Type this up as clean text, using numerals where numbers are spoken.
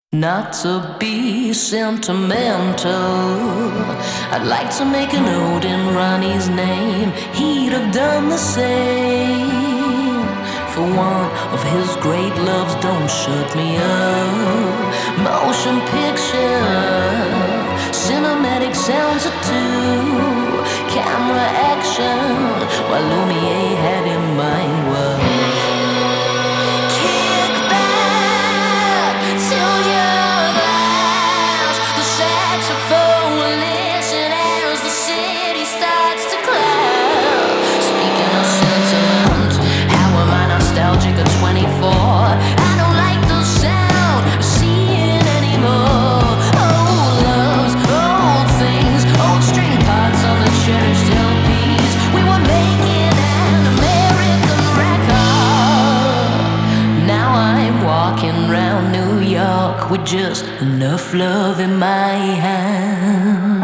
Not to be sentimental, I'd like to make a note in Ronnie's name. He'd have done the same. For one of his great loves, don't shut me up. Motion picture, cinematic sounds are two. Camera action, while Lumiere had in mind was with just enough love in my hand.